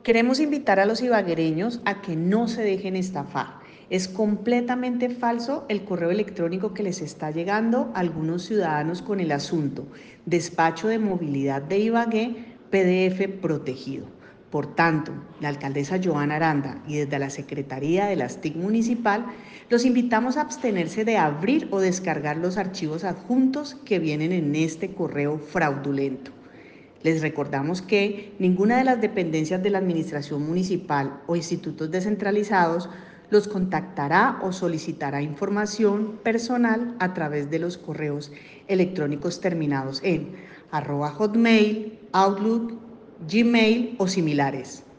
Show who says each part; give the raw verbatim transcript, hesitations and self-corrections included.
Speaker 1: Queremos invitar a los ibaguereños a que no se dejen estafar. Es completamente falso el correo electrónico que les está llegando a algunos ciudadanos con el asunto Despacho de Movilidad de Ibagué, P D F protegido. Por tanto, la alcaldesa Joana Aranda y desde la Secretaría de las T I C Municipal los invitamos a abstenerse de abrir o descargar los archivos adjuntos que vienen en este correo fraudulento. Les recordamos que ninguna de las dependencias de la Administración Municipal o institutos descentralizados los contactará o solicitará información personal a través de los correos electrónicos terminados en arroba hotmail, outlook, gmail o similares.